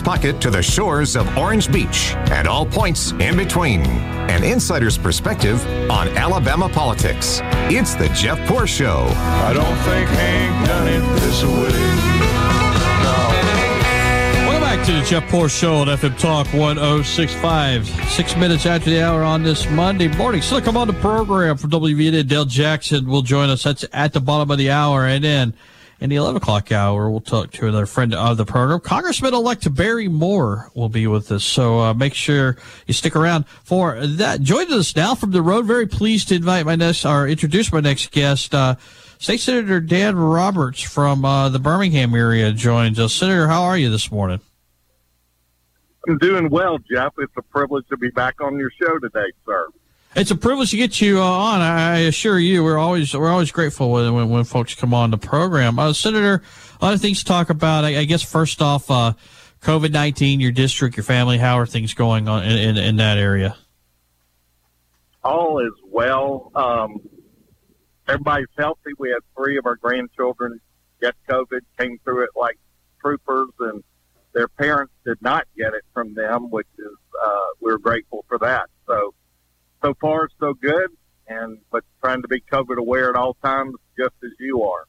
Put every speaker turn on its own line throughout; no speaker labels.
pocket to the shores of Orange Beach and all points in between. An insider's perspective on Alabama politics. It's the Jeff Poor Show.
I don't think Hank done it this way.
Welcome back to the Jeff Poor Show on FM Talk 1065. 6 minutes after the hour on this Monday morning. Still come on the program from WVNN. Dale Jackson will join us. That's at the bottom of the hour. And then in the 11 o'clock hour, we'll talk to another friend of the program. Congressman-elect Barry Moore will be with us, so make sure you stick around for that. Joining us now from the road, very pleased to introduce my next guest. State Senator Dan Roberts from the Birmingham area joins us. Senator, how are you this morning?
I'm doing well, Jeff. It's a privilege to be back on your show today, sir.
It's a privilege to get you on. I assure you, we're always grateful when folks come on the program. Senator, a lot of things to talk about. I guess first off, COVID-19, your district, your family. How are things going on in that area?
All is well. Everybody's healthy. We had 3 of our grandchildren get COVID, came through it like troopers, and their parents did not get it from them, which is we're grateful for that. So far, so good, but trying to be COVID aware at all times, just as you are.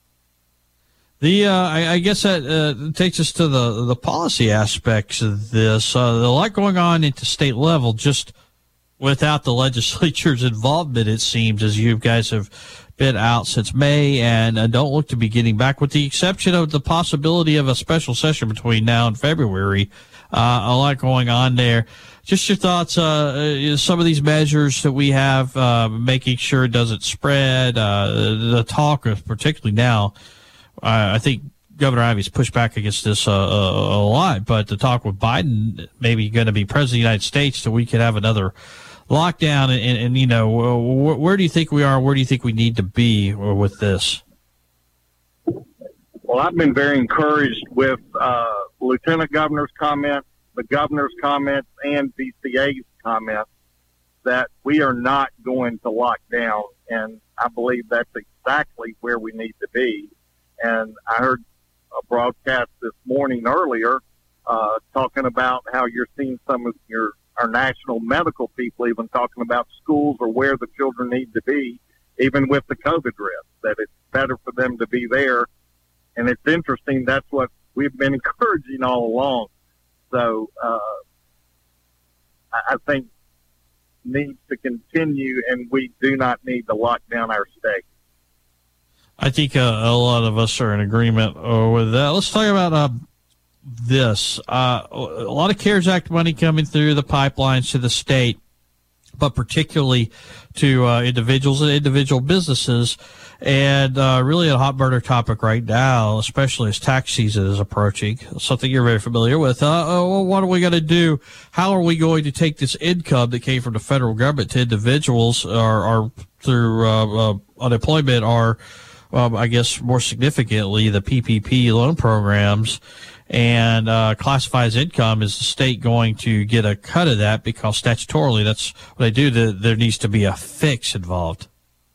I guess that takes us to the policy aspects of this. A lot going on at the state level, just without the legislature's involvement, it seems, as you guys have been out since May and don't look to be getting back, with the exception of the possibility of a special session between now and February. A lot going on there. Just your thoughts, some of these measures that we have, making sure it doesn't spread, the talk of particularly now, I think Governor Ivey's pushed back against this a lot, but the talk with Biden maybe going to be president of the United States so we could have another lockdown, and you know, where do you think we are? Where do you think we need to be with this?
Well, I've been very encouraged with Lieutenant Governor's comments, the governor's comments, and DCA's comments that we are not going to lock down, and I believe that's exactly where we need to be. And I heard a broadcast this morning earlier talking about how you're seeing some of our national medical people even talking about schools or where the children need to be, even with the COVID risk, that it's better for them to be there. And it's interesting, that's what we've been encouraging all along. So I think needs to continue, and we do not need to lock down our state.
I think a lot of us are in agreement with that. Let's talk about this. A lot of CARES Act money coming through the pipelines to the state, but particularly to individuals and individual businesses. And really a hot burner topic right now, especially as tax season is approaching, something you're very familiar with. What are we going to do? How are we going to take this income that came from the federal government to individuals or through unemployment, or I guess more significantly the PPP loan programs, and classify as income? Is the state going to get a cut of that? Because statutorily, that's what they do. There needs to be a fix involved.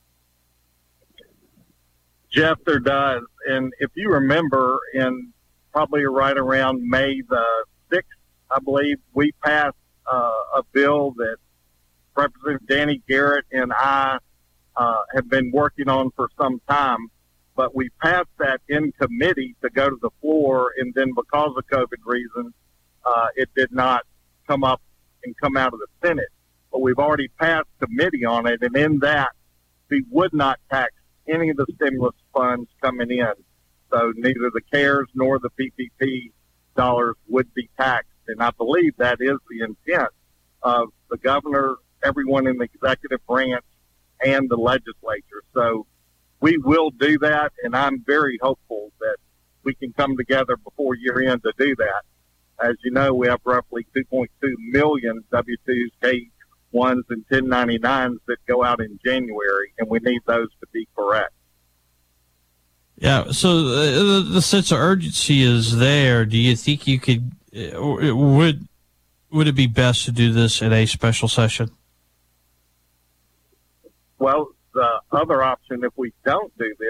Jeff, there does. And if you remember, in probably right around May the 6th, I believe, we passed a bill that Representative Danny Garrett and I have been working on for some time. But we passed that in committee to go to the floor, and then because of COVID reasons, it did not come up and come out of the Senate. But we've already passed committee on it, and in that, we would not tax any of the stimulus funds coming in. So neither the CARES nor the PPP dollars would be taxed. And I believe that is the intent of the governor, everyone in the executive branch, and the legislature. So we will do that, and I'm very hopeful that we can come together before year end to do that. As you know, we have roughly 2.2 million W-2s, K-1s, and 1099s that go out in January, and we need those to be correct.
Yeah, so the sense of urgency is there. Do you think you could, would it be best to do this in a special session? Well,
the other option, if we don't do this,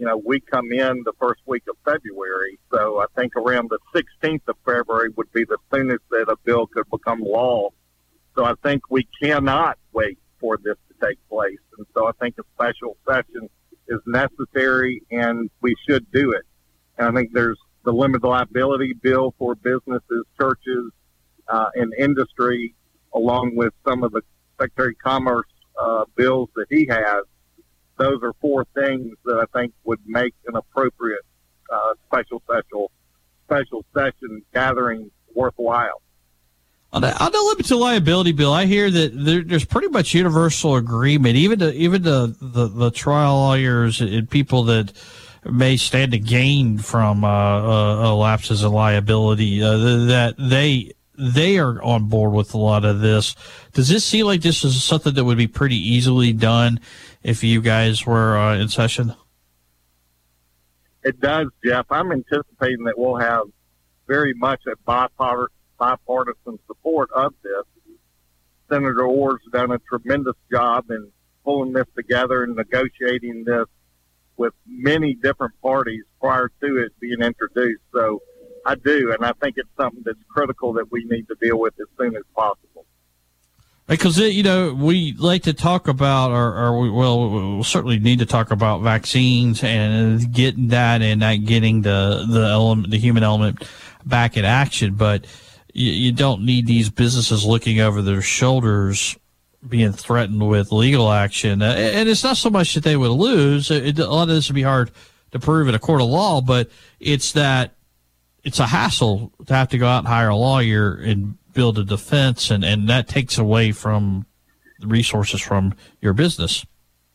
we come in the first week of February. So I think around the 16th of February would be the soonest that a bill could become law. So I think we cannot wait for this to take place. And so I think a special session is necessary, and we should do it. And I think there's the limited liability bill for businesses, churches, and industry, along with some of the Secretary of Commerce bills that he has. Those are four things that I think would make an appropriate special session gathering worthwhile.
On the limited liability bill, I hear that there's pretty much universal agreement, even the trial lawyers and people that may stand to gain from lapses in liability, that they are on board with a lot of this. Does this seem like this is something that would be pretty easily done if you guys were in session?
It does, Jeff. I'm anticipating that we'll have very much a bipartisan support of this. Senator Orr's done a tremendous job in pulling this together and negotiating this with many different parties prior to it being introduced. So I do, and I think it's something that's critical that we need to deal with as soon as possible.
Because, we like to talk about, we'll certainly need to talk about vaccines and getting that and not getting the human element back in action. But you don't need these businesses looking over their shoulders being threatened with legal action. And it's not so much that they would lose. A lot of this would be hard to prove in a court of law, but it's that it's a hassle to have to go out and hire a lawyer and build a defense, and that takes away from the resources from your business.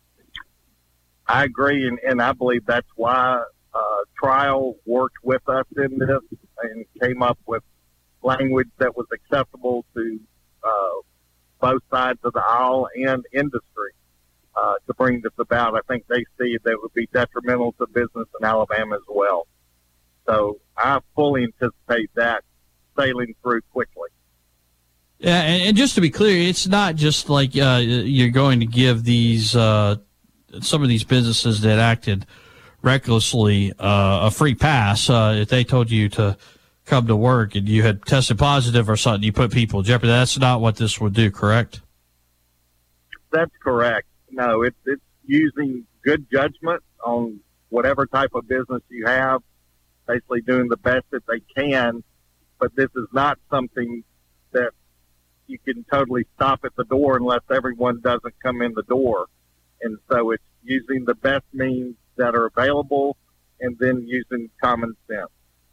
I agree, and I believe that's why trial worked with us in this and came up with language that was acceptable to both sides of the aisle and industry to bring this about. I think they see that it would be detrimental to business in Alabama as well. So I fully anticipate that sailing through quickly.
Yeah, and just to be clear, it's not just like you're going to give these some of these businesses that acted recklessly a free pass. If they told you to come to work and you had tested positive or something, you put people in jeopardy. That's not what this would do, correct?
That's correct. No, it's using good judgment on whatever type of business you have, basically doing the best that they can. But this is not something that you can totally stop at the door unless everyone doesn't come in the door. And so it's using the best means that are available and then using common sense.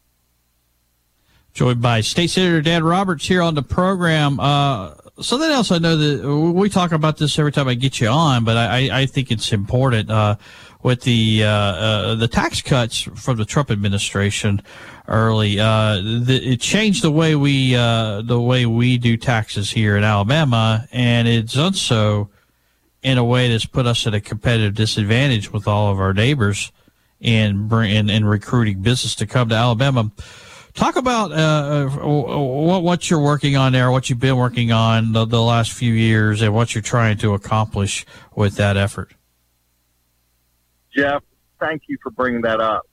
Joined by State Senator Dan Roberts here on the program. Something else I know that we talk about this every time I get you on, but I think it's important with the tax cuts from the Trump administration early. It changed the way we do taxes here in Alabama, and it's done so in a way that's put us at a competitive disadvantage with all of our neighbors in recruiting business to come to Alabama. Talk about what you're working on there, what you've been working on the last few years, and what you're trying to accomplish with that effort.
Jeff, thank you for bringing that up.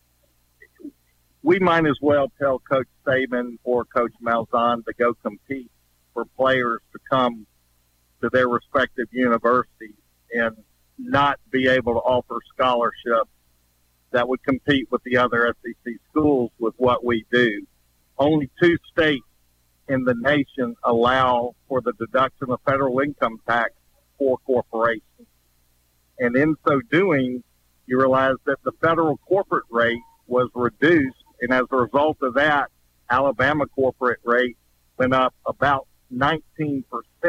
We might as well tell Coach Saban or Coach Malzahn to go compete for players to come to their respective universities and not be able to offer scholarships that would compete with the other SEC schools with what we do. Only 2 states in the nation allow for the deduction of federal income tax for corporations. And in so doing, you realize that the federal corporate rate was reduced, and as a result of that, Alabama corporate rate went up about 19%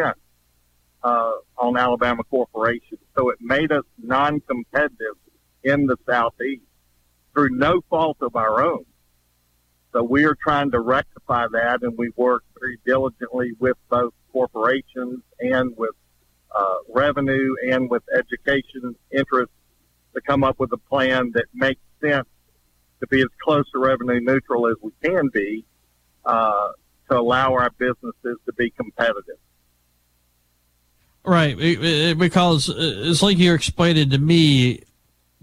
on Alabama corporations. So it made us non-competitive in the Southeast through no fault of our own. So we are trying to rectify that, and we work very diligently with both corporations and with revenue and with education interests to come up with a plan that makes sense to be as close to revenue neutral as we can be to allow our businesses to be competitive.
Right, because it's like you're explaining to me,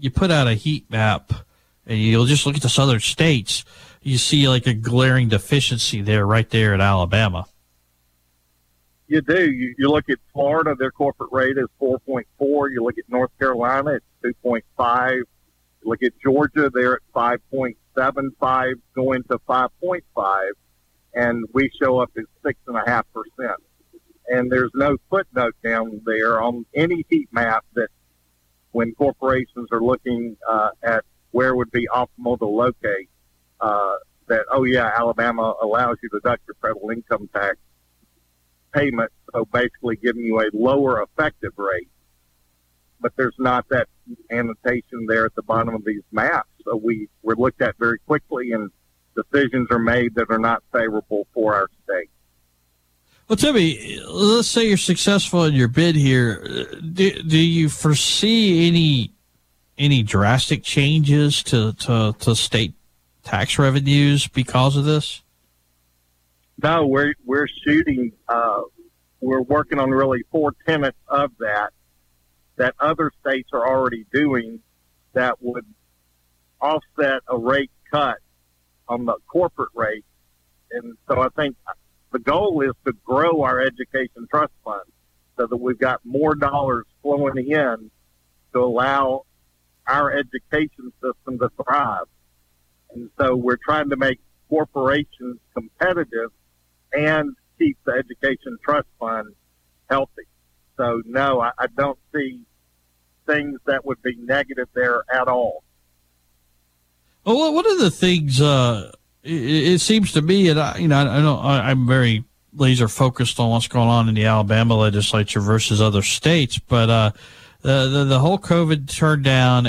you put out a heat map and you'll just look at the southern states, you see like a glaring deficiency there, right there in Alabama.
You do. You look at Florida, their corporate rate is 4.4. You look at North Carolina, it's 2.5. You look at Georgia, they're at 5.75, going to 5.5, and we show up at 6.5%. And there's no footnote down there on any heat map that when corporations are looking at where would be optimal to locate, that, oh, yeah, Alabama allows you to deduct your federal income tax payment, so basically giving you a lower effective rate. But there's not that annotation there at the bottom of these maps. So we're looked at very quickly, and decisions are made that are not favorable for our state.
Well, Timmy, let's say you're successful in your bid here. Do you foresee any drastic changes to state tax revenues because of this?
No, we're shooting. We're working on really 4 tenets of that other states are already doing that would offset a rate cut on the corporate rate. And so I think the goal is to grow our education trust fund so that we've got more dollars flowing in to allow our education system to thrive. And so we're trying to make corporations competitive and keep the education trust fund healthy. So, no, I don't see things that would be negative there at all.
Well, one of the things it seems to me, and I'm very laser focused on what's going on in the Alabama legislature versus other states, but the whole COVID downturn,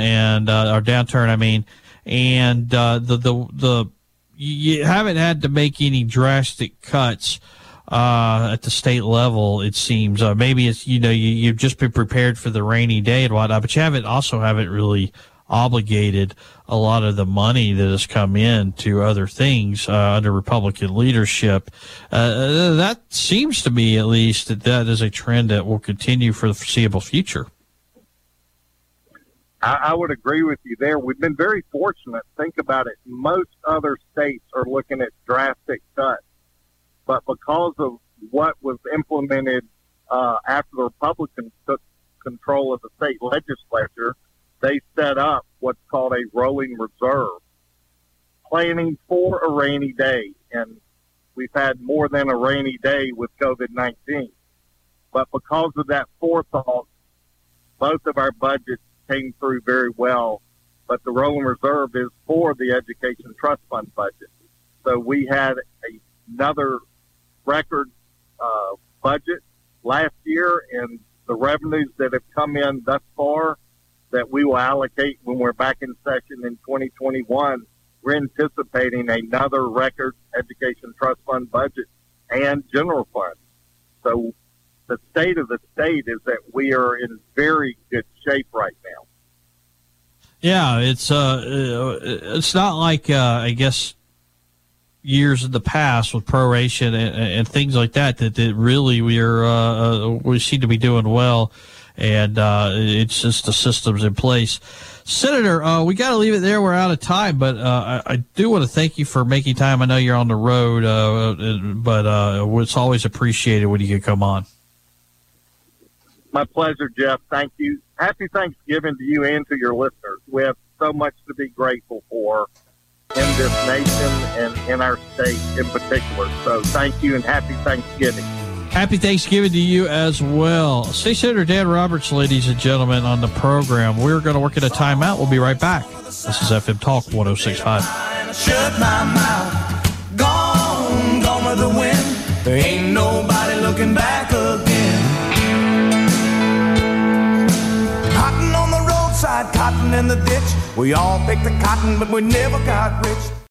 you haven't had to make any drastic cuts at the state level, it seems. Maybe it's, you've just been prepared for the rainy day and whatnot, but you haven't really obligated a lot of the money that has come in to other things under Republican leadership. That seems to me, at least, that is a trend that will continue for the foreseeable future.
I would agree with you there. We've been very fortunate. Think about it. Most other states are looking at drastic cuts. But because of what was implemented after the Republicans took control of the state legislature, they set up what's called a rolling reserve, planning for a rainy day. And we've had more than a rainy day with COVID-19. But because of that forethought, both of our budgets came through very well. But the rolling reserve is for the education trust fund budget. So we had another record budget last year, and the revenues that have come in thus far that we will allocate when we're back in session in 2021, we're anticipating another record education trust fund budget and general fund. So the state of the state is that we are in very good shape right now.
Yeah, it's not like I guess years in the past with proration and things like that really we seem to be doing well, and it's just the systems in place. Senator, we got to leave it there. We're out of time, but I do want to thank you for making time. I know you're on the road, but it's always appreciated when you can come on.
My pleasure, Jeff. Thank you. Happy Thanksgiving to you and to your listeners. We have so much to be grateful for in this nation and in our state in particular. So thank you and happy Thanksgiving.
Happy Thanksgiving to you as well. State Senator Dan Roberts, ladies and gentlemen, on the program. We're going to work at a timeout. We'll be right back. This is FM Talk 106.5.
Shut my mouth. Gone with the wind. There ain't nobody looking back again. Cotton on the roadside, cotton in the ditch. We all picked the cotton, but we never got rich.